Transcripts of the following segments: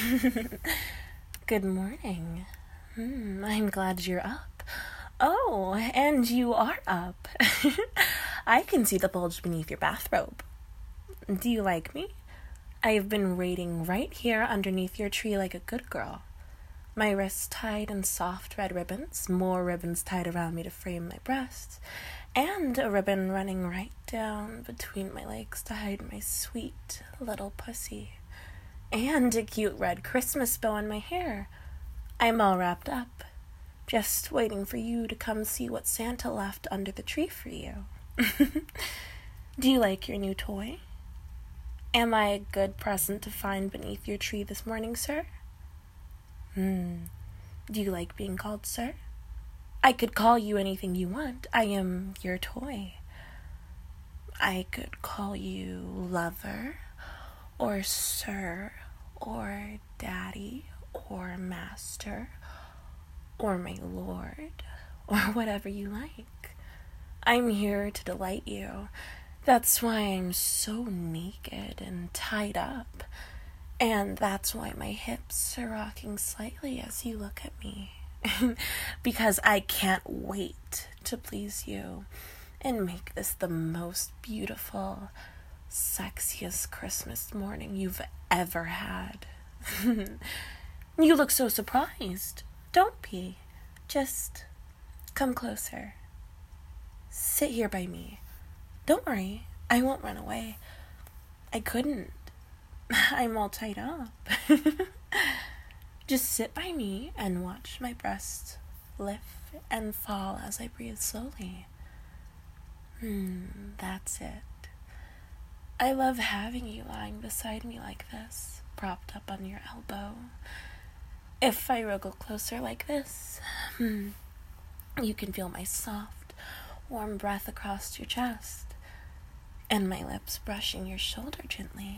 Good morning. I'm glad you're up. Oh, and you are up. I can see the bulge beneath your bathrobe. Do you like me? I've been waiting right here underneath your tree like a good girl. My wrists tied in soft red ribbons, more ribbons tied around me to frame my breasts, and a ribbon running right down between my legs to hide my sweet little pussy. And a cute red Christmas bow in my hair. I'm all wrapped up, just waiting for you to come see what Santa left under the tree for you. Do you like your new toy? Am I a good present to find beneath your tree this morning, sir? Do you like being called sir? I could call you anything you want. I am your toy. I could call you lover, or sir, or daddy, or master, or my lord, or whatever you like. I'm here to delight you. That's why I'm so naked and tied up. And that's why my hips are rocking slightly as you look at me. Because I can't wait to please you and make this the most beautiful, sexiest Christmas morning you've ever had. You look so surprised. Don't be. Just come closer. Sit here by me. Don't worry, I won't run away. I couldn't. I'm all tied up. Just sit by me and watch my breasts lift and fall as I breathe slowly. That's it. I love having you lying beside me like this, propped up on your elbow. If I wriggle closer like this, you can feel my soft, warm breath across your chest, and my lips brushing your shoulder gently.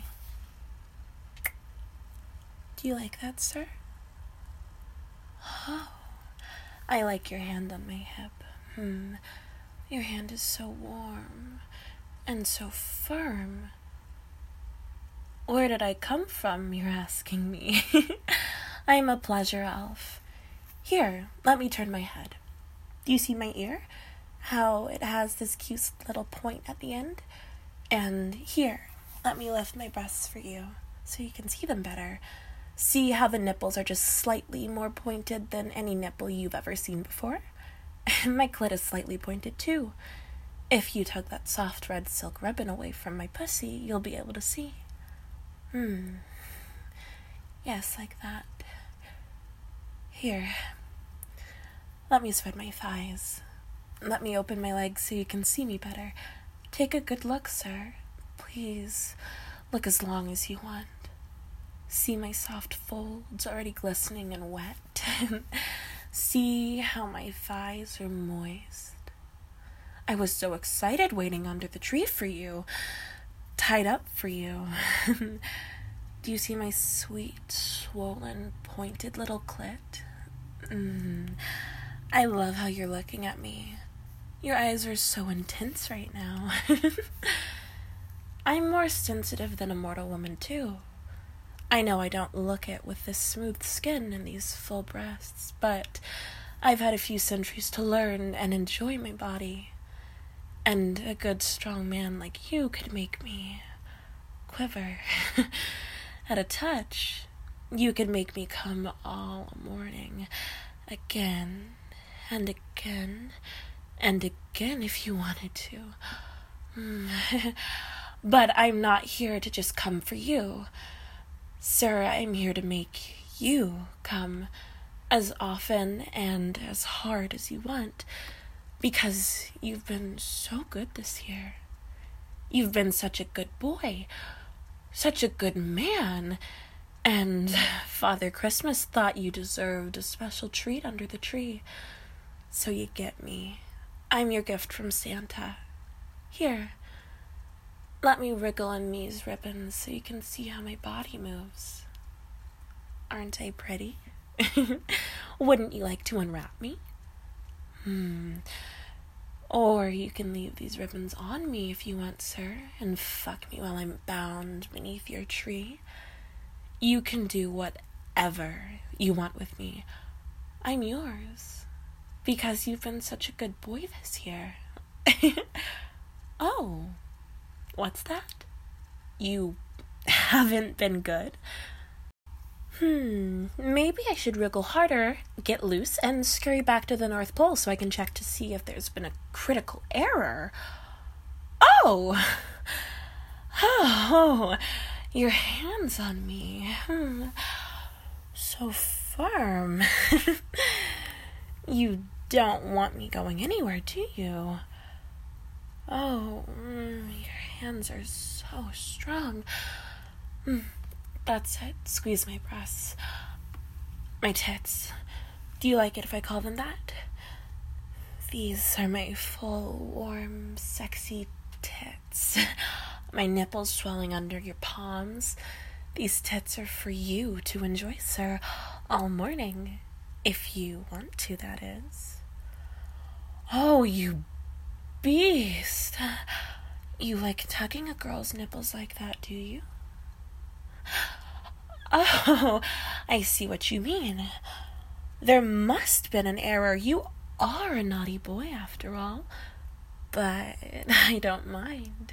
Do you like that, sir? Oh, I like your hand on my hip. Your hand is so warm and so firm. Where did I come from, you're asking me? I'm a pleasure elf. Here, let me turn my head. Do you see my ear? How it has this cute little point at the end? And here, let me lift my breasts for you so you can see them better. See how the nipples are just slightly more pointed than any nipple you've ever seen before? My clit is slightly pointed too. If you tug that soft red silk ribbon away from my pussy, you'll be able to see. Yes, like that. Here, let me spread my thighs. Let me open my legs so you can see me better. Take a good look, sir. Please, look as long as you want. See my soft folds already glistening and wet. See how my thighs are moist. I was so excited waiting under the tree for you, tied up for you. Do you see my sweet, swollen, pointed little clit? I love how you're looking at me. Your eyes are so intense right now. I'm more sensitive than a mortal woman, too. I know I don't look it with this smooth skin and these full breasts, but I've had a few centuries to learn and enjoy my body. And a good, strong man like you could make me quiver. At a touch, you could make me come all morning, again and again and again if you wanted to. But I'm not here to just come for you. Sir, I'm here to make you come as often and as hard as you want, because you've been so good this year. You've been such a good boy, such a good man, and Father Christmas thought you deserved a special treat under the tree. So you get me. I'm your gift from Santa. Here, let me wriggle in these ribbons so you can see how my body moves. Aren't I pretty? Wouldn't you like to unwrap me? Or you can leave these ribbons on me if you want, sir, and fuck me while I'm bound beneath your tree. You can do whatever whatever you want with me. I'm yours. Because you've been such a good boy this year. Oh, what's that? You haven't been good? Maybe I should wriggle harder, get loose, and scurry back to the North Pole so I can check to see if there's been a critical error. Oh! Oh, your hand's on me. So firm. You don't want me going anywhere, do you? Oh, your hands are so strong. That's it. Squeeze my breasts. My tits. Do you like it if I call them that? These are my full, warm, sexy tits. My nipples swelling under your palms. These tits are for you to enjoy, sir, all morning. If you want to, that is. Oh, you beast. You like tugging a girl's nipples like that, do you? Oh, I see what you mean. There must have been an error. You are a naughty boy, after all. But I don't mind.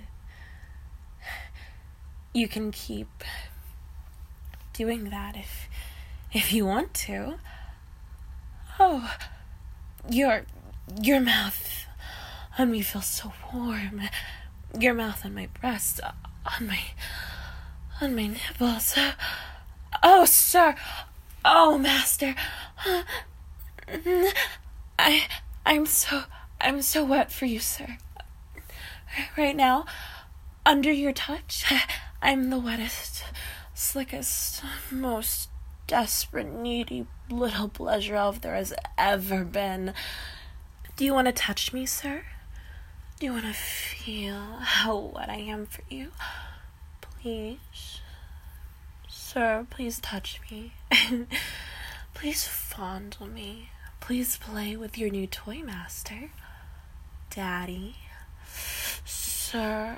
You can keep doing that if you want to. Oh, your mouth on me feels so warm. Your mouth on my breast, on my nipples. Oh, sir. Oh, master. I'm so wet for you, sir. Right now, under your touch, I'm the wettest, slickest, most desperate, needy little pleasure elf there has ever been. Do you want to touch me, sir? Do you want to feel how wet I am for you? Please. Sir, please touch me. Please fondle me. Please play with your new toy, master. Daddy. Sir.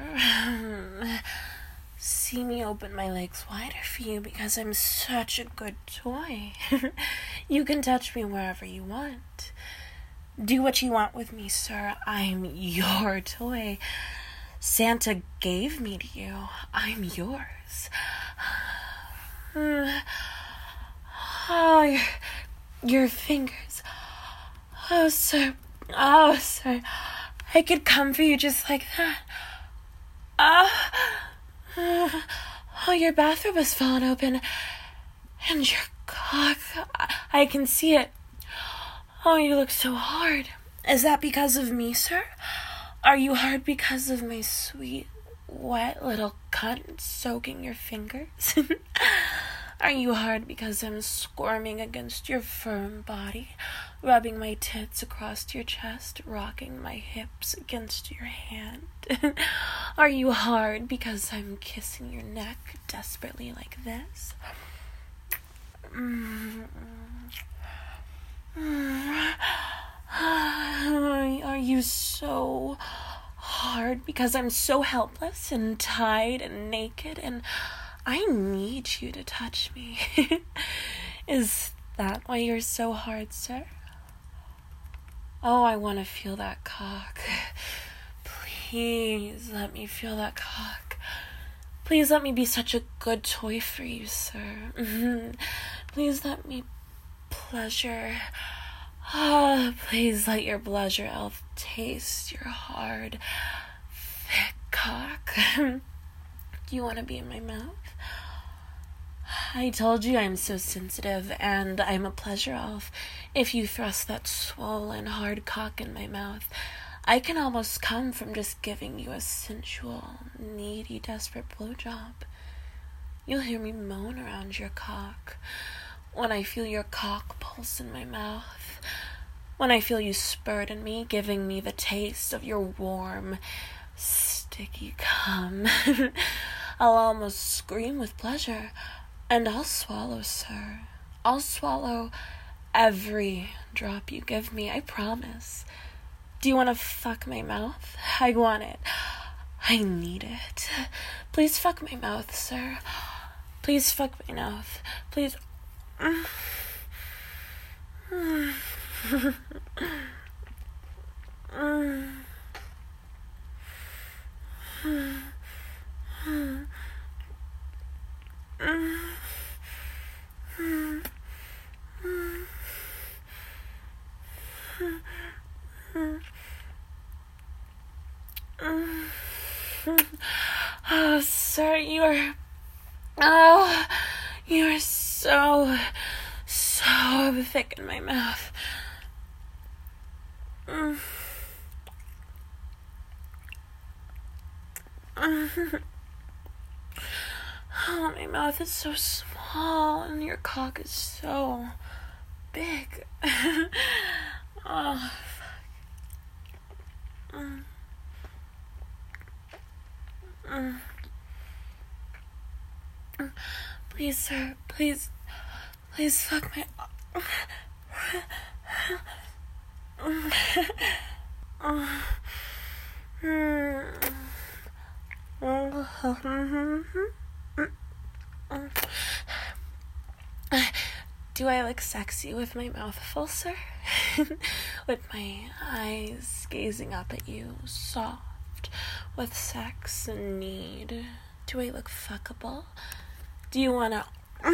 See me open my legs wider for you because I'm such a good toy. You can touch me wherever you want. Do what you want with me, sir. I'm your toy. Santa gave me to you. I'm yours. Oh, your fingers. Oh, sir. Oh, sir. I could come for you just like that. Oh, your bathrobe has fallen open. And your cock. I can see it. Oh, you look so hard. Is that because of me, sir? Are you hard because of my sweet, wet little cunt soaking your fingers? Are you hard because I'm squirming against your firm body, rubbing my tits across your chest, rocking my hips against your hand? Are you hard because I'm kissing your neck desperately like this? Are you so hard because I'm so helpless and tied and naked and I need you to touch me? Is that why you're so hard, sir? Oh, I want to feel that cock. Please let me feel that cock. Please let me be such a good toy for you, sir. Please let me pleasure. Please let your pleasure elf taste your hard, thick cock. Do you want to be in my mouth? I told you I'm so sensitive, and I'm a pleasure elf. If you thrust that swollen, hard cock in my mouth, I can almost come from just giving you a sensual, needy, desperate blowjob. You'll hear me moan around your cock. When I feel your cock pulse in my mouth, when I feel you spurt in me, giving me the taste of your warm, sticky cum, I'll almost scream with pleasure, and I'll swallow, sir. I'll swallow every drop you give me, I promise. Do you want to fuck my mouth? I want it. I need it. Please fuck my mouth, sir. Please fuck my mouth. Please. Oh, sir, you are so thick in my mouth. Oh, my mouth is so small and your cock is so big. Oh, fuck. Please, sir, please fuck my... Do I look sexy with my mouth full, sir? With my eyes gazing up at you, soft, with sex and need. Do I look fuckable? Do you wanna...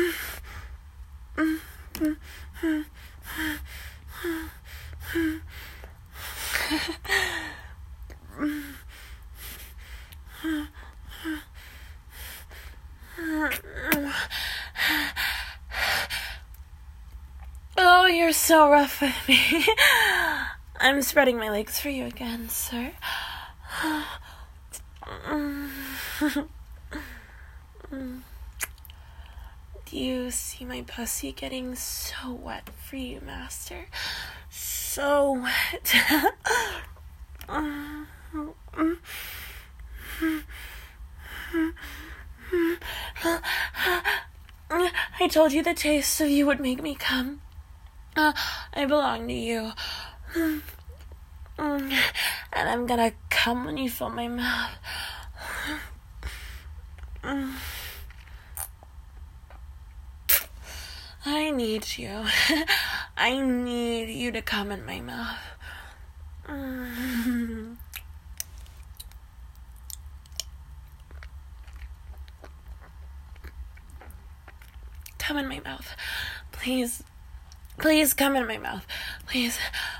Oh, you're so rough with me. I'm spreading my legs for you again, sir. Do you see my pussy getting so wet for you, master? So wet. I told you the taste of you would make me come. I belong to you. And I'm gonna come when you fill my mouth. I need you. I need you to come in my mouth. Come in my mouth. Please. Please come in my mouth. Please.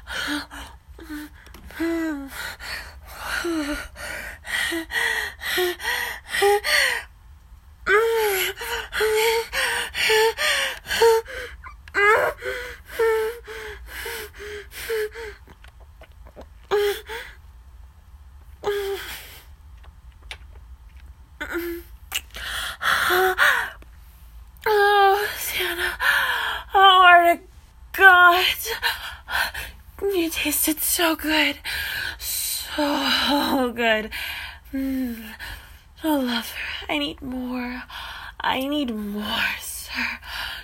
Oh, Sienna. Oh, God. You tasted so good. So good. Oh, lover. I need more. I need more, sir.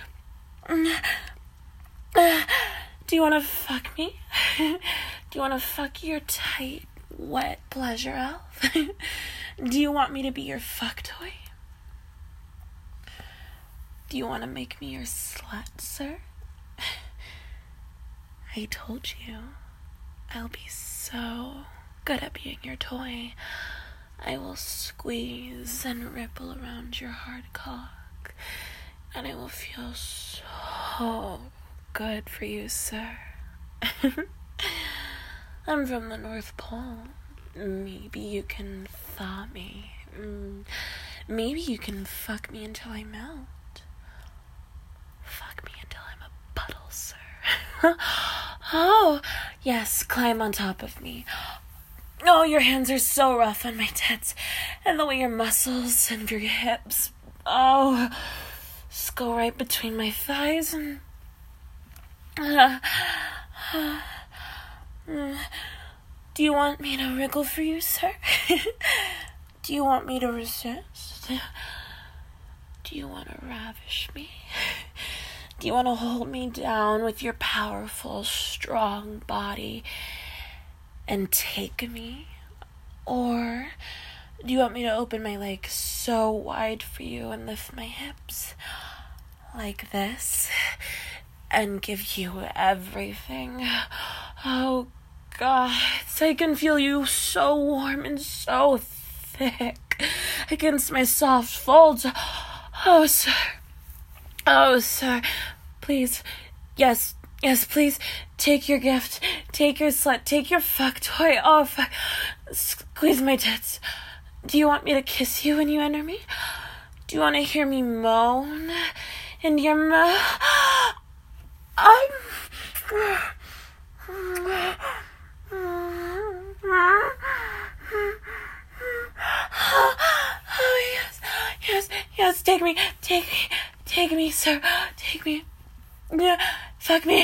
Do you want to fuck me? Do you want to fuck your tight, wet pleasure elf? Do you want me to be your fuck toy? Do you want to make me your slut, sir? I told you, I'll be so good at being your toy. I will squeeze and ripple around your hard cock, and it will feel so good for you, sir. I'm from the North Pole. Maybe you can thaw me. Maybe you can fuck me until I melt. Fuck me until I'm a puddle, sir. Oh, yes, climb on top of me. Oh, your hands are so rough on my tits. And the way your muscles and your hips, oh, just go right between my thighs and... Do you want me to wriggle for you, sir? Do you want me to resist? Do you want to ravish me? Do you want to hold me down with your powerful, strong body and take me? Or do you want me to open my legs so wide for you and lift my hips like this and give you everything. Oh, God, I can feel you so warm and so thick against my soft folds. Oh, sir. Oh, sir. Please. Yes, please. Take your gift. Take your slut. Take your fuck toy. Oh, fuck. Squeeze my tits. Do you want me to kiss you when you enter me? Do you want to hear me moan in your mouth? Oh, yes, take me, sir, take me, yeah, fuck me,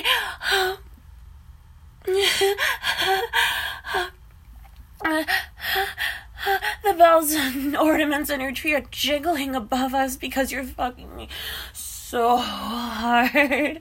the bells and ornaments in your tree are jiggling above us because you're fucking me so hard.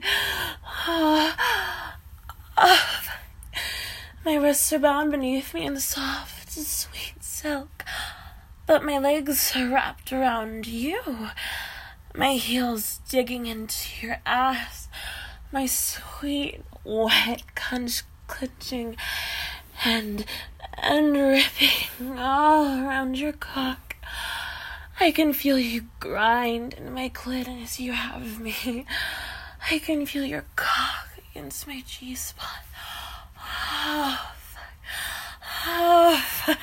My wrists are bound beneath me in soft, sweet silk, but my legs are wrapped around you. My heels digging into your ass, my sweet, wet cunt clutching and ripping all around your cock. I can feel you grind in my clit as you have me. I can feel your cock against my G-spot. Oh, fuck. Oh, fuck.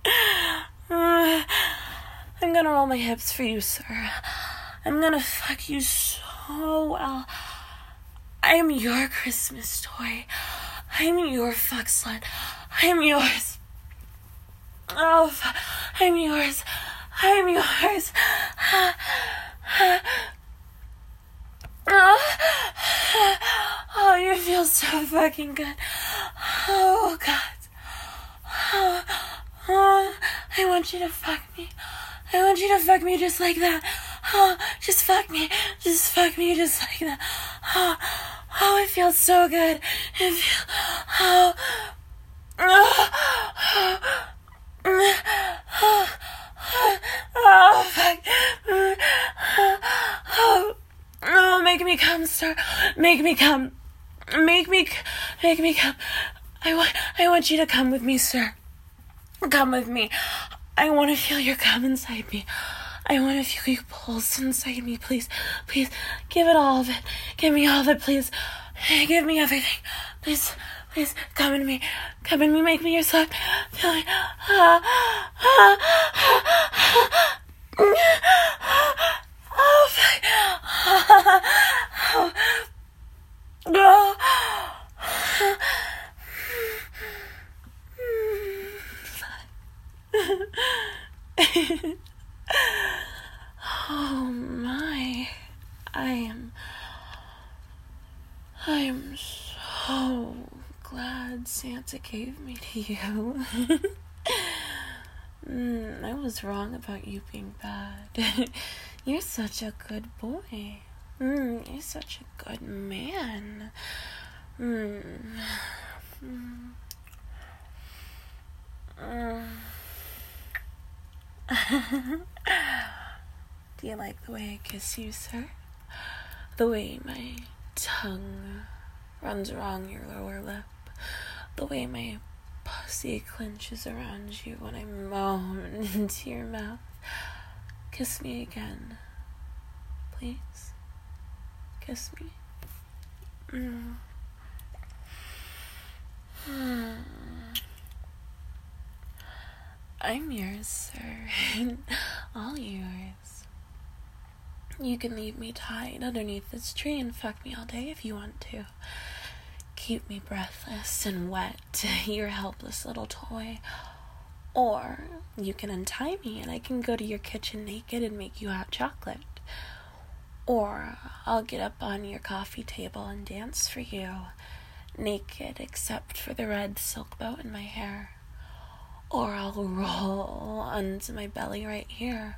I'm gonna roll my hips for you, sir. I'm gonna fuck you so well. I'm your Christmas toy. I'm your fuck slut. I'm yours. Oh, fuck. I'm yours. I'm yours. Oh, you feel so fucking good. Oh, God. Oh, I want you to fuck me. I want you to fuck me just like that. Oh, just fuck me. Just fuck me just like that. Oh, it feels so good. It feels... Oh. Oh, fuck. Oh, make me come, sir. Make me come. Make me come. I want you to come with me, sir. Come with me. I want to feel your cum inside me. I want to feel your pulse inside me, please. Please, give it all of it. Give me all of it, please. Give me everything. Please, come in me. Come in me, make me your slut. Feel me. Oh, oh my, I am so glad Santa gave me to you. I was wrong about you being bad. You're such a good boy. You're such a good man. Do you like the way I kiss you, sir? The way my tongue runs along your lower lip? The way my pussy clenches around you when I moan into your mouth? Kiss me again, please. Kiss me. I'm yours, sir. All yours. You can leave me tied underneath this tree and fuck me all day if you want to. Keep me breathless and wet, your helpless little toy. Or you can untie me and I can go to your kitchen naked and make you hot chocolate. Or I'll get up on your coffee table and dance for you, naked except for the red silk bow in my hair. Or I'll roll onto my belly right here,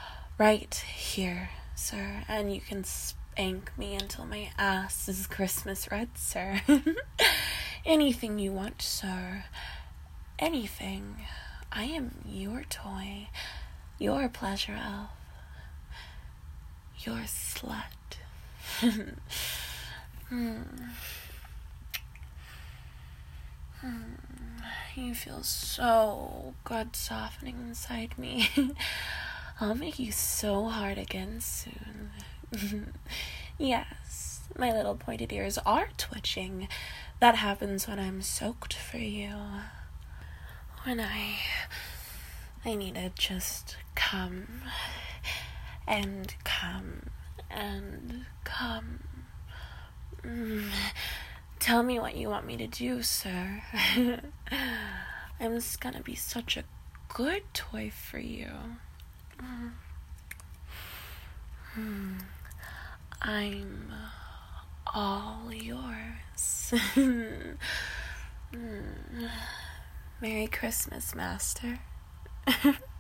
sir, and you can spank me until my ass is Christmas red, sir. Anything you want, sir. Anything. I am your toy, your pleasure elf, your slut. You feel so good softening inside me. I'll make you so hard again soon. Yes, my little pointed ears are twitching. That happens when I'm soaked for you. When I need to just come and come and come. Tell me what you want me to do, sir. I'm just gonna be such a good toy for you. I'm all yours. Merry Christmas, Master.